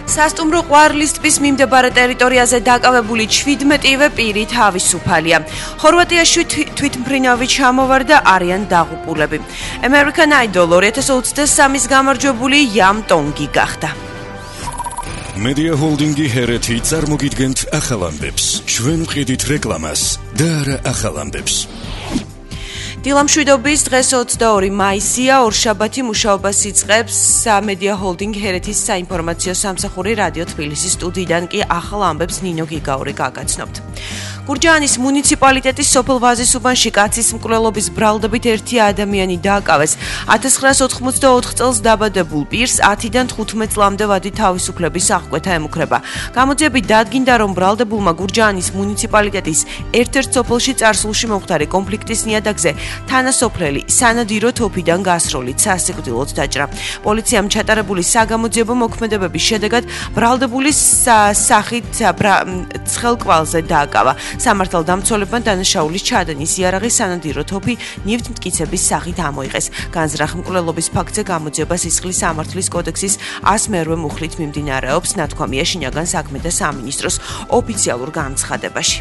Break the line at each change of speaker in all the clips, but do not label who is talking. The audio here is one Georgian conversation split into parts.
სასტუმრო ყვარლის ტბის მიმდებარე ტერიტორიაზე დაკავებული 17-ვე პირი თავისუფალია. ხორვატიაში თვითმფრინავი ჩამოვარდა, არიან დაღუპულები. American Idol 2023-ის გამარჯვებული იამ ტონგი გახდა.
Media Holding-ი ჰერეთი წარმოგიდგენთ ახალ ამბებს. ჩვენ ვყიდით რეკლამას და არა ახალ ამბებს.
დილამშვიდობის დღეს 22 მაისია, ორშაბათი მუშაობას იწყებს Media Holding ჰერეთის საინფორმაციო სამსახური რადიო თბილისის სტუდიიდან კი ახალ ამბებს ნინო გიგაური გაგაცნობთ. გურჯაანის მუნიციპალიტეტის სოფელ ვაზის უბანში კაცის მკვლელობის ბრალდებით ერთი ადამიანი დააკავეს. 1984 წელს დაბადებულ პირს 10-დან 15 წლამდე ვადი თავისუფლების აღკვეთა ემუქრება. გამოძიებით დადგინდა, რომ ბრალდებულმა გურჯაანის მუნიციპალიტეტის ერთ-ერთ სოფელში წარსულში მომხდარი კონფლიქტის ნიადაგზე თანასოფლელი სანადირო თოფიდან გასროლით სასიკვდილოდ დაჭრა. პოლიციამ ჩატარებული საგამოძიებო მოქმედებების შედეგად ბრალდებულის სახით ცხელკვალზე დააკავა. სამართალდამცველებმა დანაშაულის ჩადენის იარაღი სანადირო თოფი ნივთმტკიცების სახით ამოიღეს. განზრახ მკვლელობის ფაქტზე გამოძიება სისხლის სამართლის კოდექსის 108 მუხლით მიმდინარეობს, ნათქვამია შინაგან საქმეთა სამინისტროს ოფიციალურ განცხადებაში.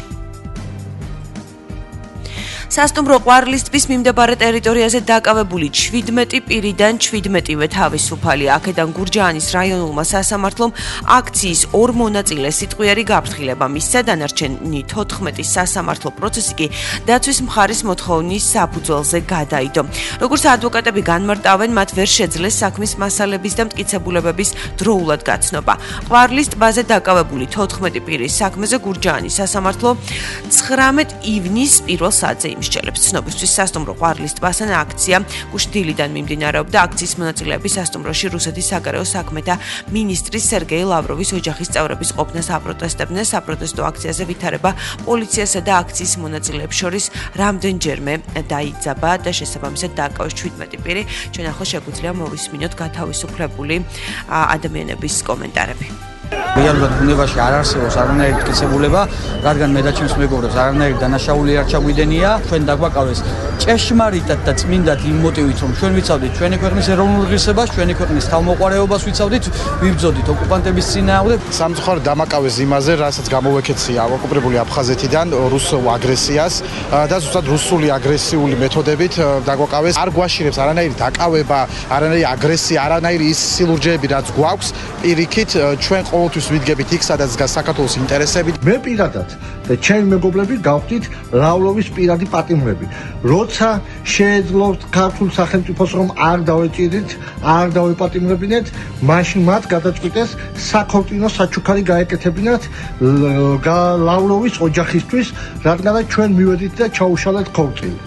სასტუმრო ყვარლის ტბის მიმდებარე ტერიტორიაზე დაკავებული 17 პირიდან 17-ვე თავისუფალია. აქედან გურჯაანის რაიონულმა სასამართლომ აქციის 2 მონაწილეს სიტყვიერი გაფრთხილება მისცა, დანარჩენი 14 სასამართლო პროცესი კი დაცვის მხარის მოთხოვნის საფუძველზე გადაიდო. როგორც ადვოკატები განმარტავენ, მათ ვერ შეძლეს საქმის მასალების და მტკიცებულებების დროულად გაცნობა. ყვარლის ტბაზე დაკავებული 14 პირის საქმეზე გურჯაანის სასამართლო 19 ივნის პირველ საათზე იმსჯელებს. ცნობისთვის სასტუმრო ყვარლის ტბასთან აქცია გუშtildeიდან მიმდინარეობდა. აქციის მონაწილეები სასტუმროში რუსეთის საგარეო საქმეთა მინისტრის სერგეი ლავროვის ოჯახის წევრების ყოფნას აპროტესტებდნენ. საპროტესტო აქციაზე ვითარება პოლიციასა და აქციის მონაწილეებს შორის რამდენჯერმე დაიძაბა და შესაბამისად დააკავეს 17 პირი. ჩვენ ახლა შეგვიძლია მოვისმინოთ გათავისუფლებული ადამიანების კომენტარები.
რეალურად ბუნებაში არ არსებობს არანაირი მტკიცებულება, რადგან მე და ჩემს მეგობრებს არანაირი დანაშაული არ ჩაგვიდენია. ჩვენ დაგვაკავეს ჭეშმარიტად და წმინდად იმ მოტივით, რომ ჩვენ ვიცავდით ჩვენი ქვეყნის ეროვნულ ღირსებას, ჩვენი ქვეყნის თავმოყარეობას ვიცავდით, ვიბრძოდით ოკუპანტების წინააღმდეგ.
სამწუხაროდ დამაკავეს იმაზე, რასაც გამოვექეცია ოკუპირებული აფხაზეთიდან რუსულ აგრესიას და ზუსტად რუსული აგრესიული მეთოდებით დაგვაკავეს. არ გვაშინებს არანაირი დაკავება, არანაირი აგრესია, არანაირი ის სილურჯეები, რაც გვაქვს. პირიქით ჩვენ ყოველთვის ვიდგებით იქ, სადაც დგას საქართველოს ინტერესები.
მე პირადად და ჩემი მეგობრები გავხდით ლავლოვის პირადი პატიმრები. როცა შეეძლოთ ქართულ სახელმწიფოს რომ არ დავეჭირით, არ დავეპატიმრებინეთ, მაშინ მათ გადაწყვიტეს საქორწინო საჩუქარი გაეკეთებინათ ლავლოვის ოჯახისთვის, რადგანაც ჩვენ მივედით და ჩაუშალეთ ქორწილი.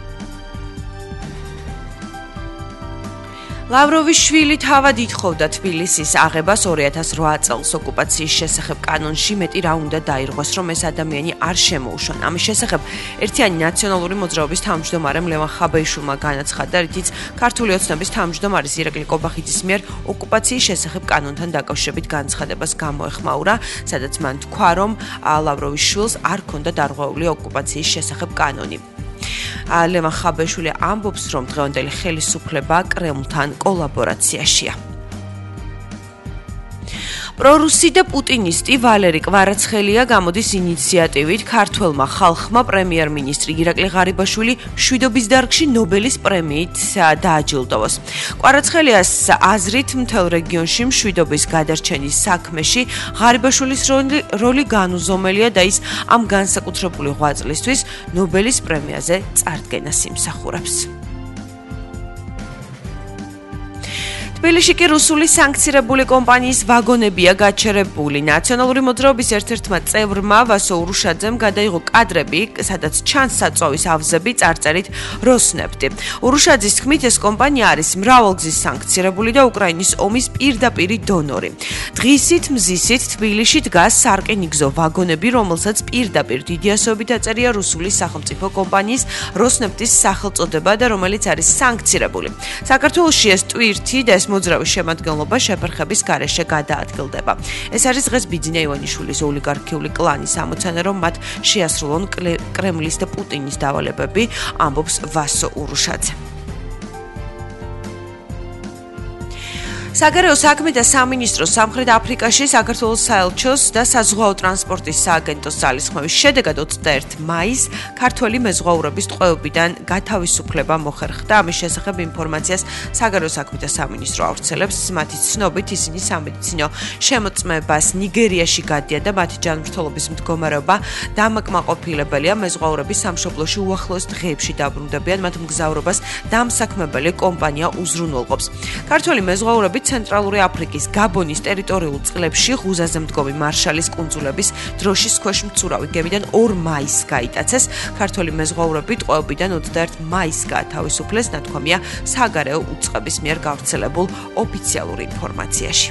ლავროვის შვილი თავად ითხოვდა თბილისის აღებას 2008 წელს ოკუპაციის შესახებ კანონში მეტი რა უნდა დაირღვეს, რომ ეს ადამიანი არ შემოუშვან. ამის შესახებ ერთიანი ნაციონალური მოძრაობის თავმჯდომარემ ლევან ხაბეიშვილმა განაცხადა, რითიც ქართული ოცნების თავმჯდომარის ირაკლი კობახიძის მიერ ოკუპაციის შესახებ კანონთან დაკავშირებით განცხადებას გამოეხმაურა, სადაც მან თქვა, რომ ლავროვის შვილს არ ჰქონდა დარღვეული ოკუპაციის შესახებ კანონი. ლევან ხაბეიშვილი ამბობს, რომ დღევანდელი ხელისუფლება კრემლთან კოლაბორაციაშია. პრორუსი და პუტინისტი ვალერი კვარაცხელია გამოდის ინიციატივით ქართველმა ხალხმა პრემიერ-მინისტრი ირაკლი ღარიბაშვილი მშვიდობის დარგში ნობელის პრემიით დააჯილდოვოს. კვარაცხელიას აზრით მთელ რეგიონში მშვიდობის გადარჩენის საქმეში ღარიბაშვილის როლი განუზომელია და ის ამ განსაკუთრებული ღვაწლისთვის ნობელის პრემიაზე წარდგენას იმსახურებს. თბილისში კი რუსული სანქცირებული კომპანიის ვაგონებია გაჩერებული. ნაციონალური მოძრაობის ერთ-ერთმა წევრმა ვასო ურუშაძემ გადაიღო კადრები, სადაც ჩანს საწვავის ავზები წარწერით როსნეფტი. ურუშაძის თქმით, ეს კომპანია არის მრავალგზის სანქცირებული და უკრაინის ომის პირდაპირი დონორი. დღისით მზისით თბილისში დგას სარკინიგზო ვაგონები, რომელსაც პირდაპირ დიდი ასოებით აწერია რუსული სახელმწიფო კომპანიის როსნეფტის სახელწოდება და რომელიც არის სანქცირებული. საქართველოში ეს ტვირთი და მოძრაობის შემადგენლობა შეფერხების გარეშე გადაადგილდება. ეს არის დღეს ბიძინა ივანიშვილის ოლიგარქიული კლანის ამოცანა, რომ მათ შეასრულონ კრემლის და პუტინის დავალებები, ამბობს ვასო ურუშაძე. საგარეო საქმეთა სამინისტროს სამხრეთ აფრიკაში საქართველოს საელჩოს და საზღვაო ტრანსპორტის სააგენტოს ძალისხმევის შედეგად 21 მაისს ქართველი მეზღვაურების ტყვეობიდან გათავისუფლება მოხერხდა. ამის შესახებ ინფორმაციას საგარეო საქმეთა სამინისტრო ავრცელებს. მათი ცნობით ისინი სამედიცინო შემოწმებას ნიგერიაში გადიან და მათი ჯანმრთელობის მდგომარეობა დამაკმაყოფილებელია. მეზღვაურები სამშობლოში უახლოეს დღეებში დაბრუნდებიან, მათ მგზავრობას დამსაქმებელი კომპანია უზრუნველყოფს. ქართველი მეზღვაურები ცენტრალური აფრიკის გაბონის ტერიტორიულ წყლებში ღუზაზე მდგომი მარშალის კუნძულების დროშის ქვეშ მცურავი გემიდან 2 მაისს გაიტაცეს. ქართველი მეზღვაურები ტყვეობიდან 21 მაისს გაათავისუფლეს, ნათქვამია საგარეო უწყების მიერ გავრცელებულ ოფიციალურ ინფორმაციაში.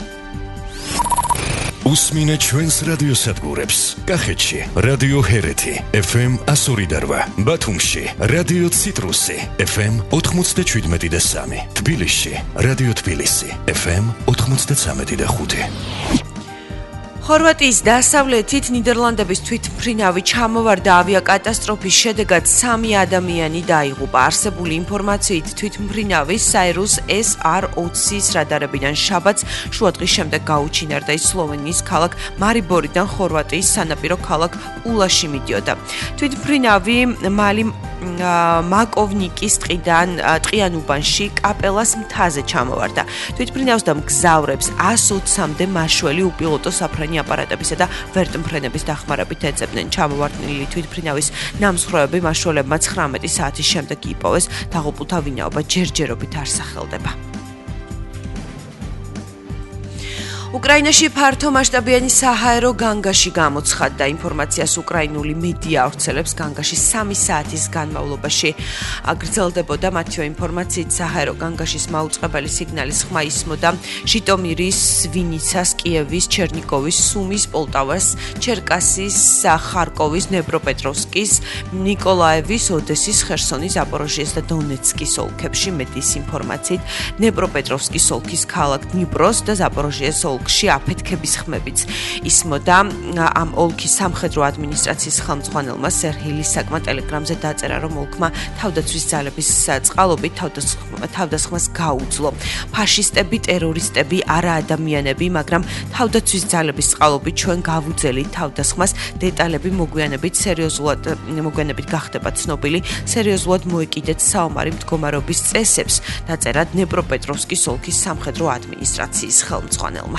უსმინეთ ჩვენს რადიოსადგურებს. კახეთში რადიო ჰერეთი FM 102.8, ბათუმში რადიო ციტრუსი FM 97.3, თბილისში რადიო თბილისი FM 93.5.
ხორვატიის დასავლეთით ნიდერლანდების თვითმფრინავი ჩამოვარდა ავიაკატასტროფის შედეგად 3 ადამიანი დაიღუპა. არსებული ინფორმაციით თვითმფრინავის საერუს SR-20-ის რადარებიდან შაბათს შუადღის შემდეგ გაუჩინარდა. ის სლოვენიის ქალაქ მარიბორიდან ხორვატიის სანაპირო ქალაქ პულაში მიდიოდა. თვითმფრინავი მაკოვნიკის ტყიან უბანში კაპელას მთაზე ჩამოვარდა. თვითმფრინავს და მგზავრებს 120-მდე მაშველი უპილოტო საფრენი აპარატებისა და ვერტმფრენების დახმარებით ეძებდნენ. ჩამოვარდნილი თვითმფრინავის ნამსხვრევები მაშველებმა 19 საათის შემდეგ იპოვეს. დაღუპულთა ვინაობა ჯერჯერობით არ სახელდება. უკრაინაში ფართომასშტაბიანი საჰაერო განგაში გამოცხადდა. ინფორმაციას უკრაინული მედია ავრცელებს. განგაში 3 საათის განმავლობაში გრძელდებოდა. მათივე ინფორმაციით საჰაერო განგაშის მაუწყებელი სიგნალის ხმა ისმოდა ჟიტომირის, ვინიცას, კიევის, ჩერნიკოვის, სუმის, პოლტავას, ჩერკასის, ხარკოვის, ნეპროპეტროვსკის, ნიკოლაევის, ოდესის, ხერსონის, ზაპოროჟიეს და დონეცკის ოლქებში. მედიის ინფორმაციით ნეპროპეტროვსკის ოლქის ქალაქ დნიპროს და ზაპოროჟიეს ოლქში აფეთქების ხმებიც ისმოდა. ამ ოლქის სამხედრო ადმინისტრაციის ხელმძღვანელმა სერჰეი ლისაკმა ტელეგრამზე დაწერა, რომ ოლქმა თავდაცვის ძალების წყალობით თავდასხმას გაუძლო. ფაშისტები, ტერორისტები, არა ადამიანები, მაგრამ თავდაცვის ძალების წყალობით ჩვენ გავუძელით თავდასხმას. დეტალები მოგვიანებით გახდება ცნობილი. სერიოზულად მოეკიდეთ საომარი მდგომარეობის წესებს, დაწერა დნეპროპეტროვსკის ოლქის სამხედრო ადმინისტრაციის ხელმძღვანელმა.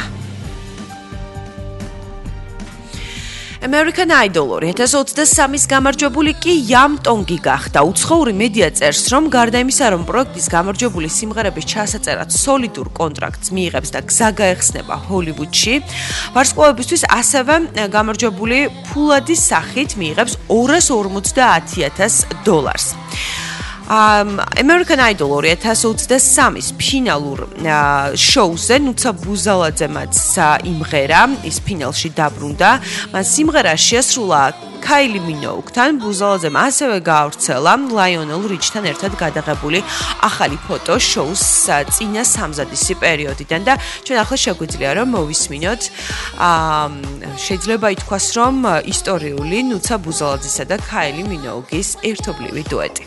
American Idol 2023-ის გამარჯვებული კი Yam Tongi გახდა. უცხოური მედია წერს, რომ გარდა იმისა, რომ პროექტის გამარჯვებული სიმღერების ჩასაწერად სოლიდურ კონტრაქტს მიიღებს და გზა გაეხსნება ჰოლივუდში, ვარსკვლავებისთვის ასევე გამარჯვებული ფულადის სახით მიიღებს $250,000. American Idol 2023-ის ფინალურ შოუზე ნუცა ბუზალაძემაც იმღერა, ის ფინალში დაბრუნდა. მან სიმღერა შეასრულა Kylie Minogue-თან. ბუზალაძემ ასევე გაავრცელა Lionel Richie-თან ერთად გადაღებული ახალი ფოტო შოუს წინა სამზადისი პერიოდიდან და ჩვენ ახლა შეგვიძლია რომ მოვისმინოთ. შეიძლება ითქვას, რომ ისტორიული ნუცა ბუზალაძისა და Kylie Minogue-ის ერთობლივი დუეტი.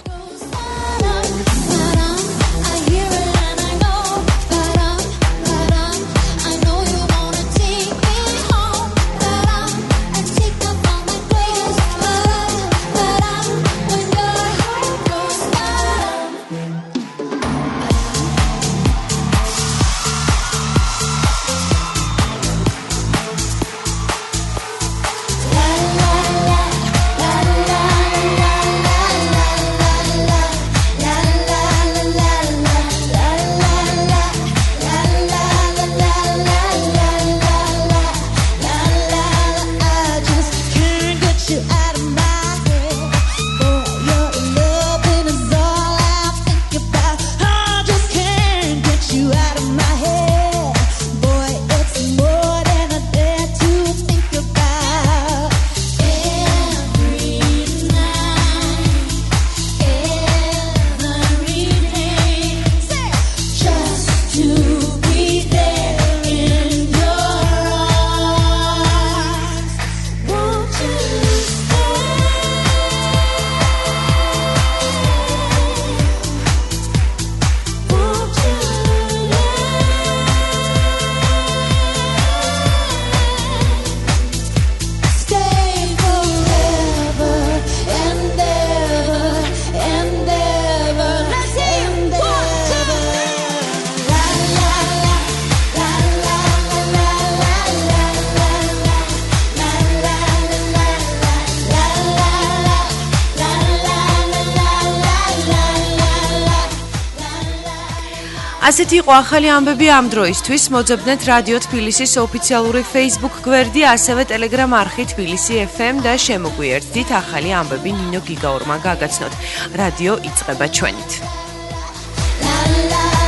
ასეთი იყო ახალი ამბები ამ დროისთვის. მოძებნეთ რადიო თბილისის ოფიციალური Facebook გვერდი, ასევე Telegram არხი თბილისი FM და შემოგვიერთდით ახალი ამბები ნინო გიგაურმა გაგაცნოთ. რადიო იწყება ჩვენით.